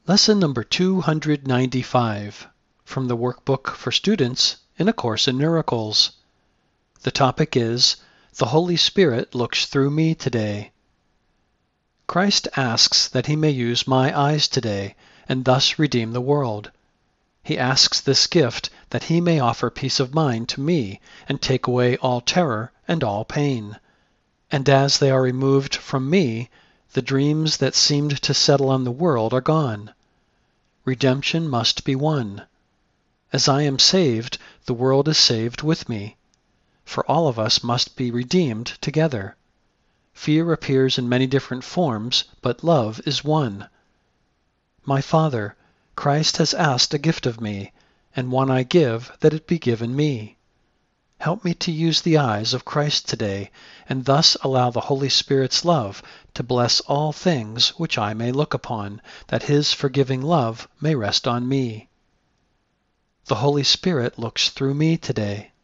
Lesson number 295 from the Workbook for Students in A Course in Miracles. The topic is, The Holy Spirit Looks Through Me Today. Christ asks that he may use my eyes today and thus redeem the world. He asks this gift that he may offer peace of mind to me and take away all terror and all pain. And as they are removed from me, the dreams that seemed to settle on the world are gone. Redemption must be won. As I am saved, the world is saved with me. For all of us must be redeemed together. Fear appears in many different forms, but love is one. My Father, Christ has asked a gift of me, and one I give that it be given me. Help me to use the eyes of Christ today, and thus allow the Holy Spirit's love to bless all things which I may look upon, that his forgiving love may rest on me. The Holy Spirit looks through me today.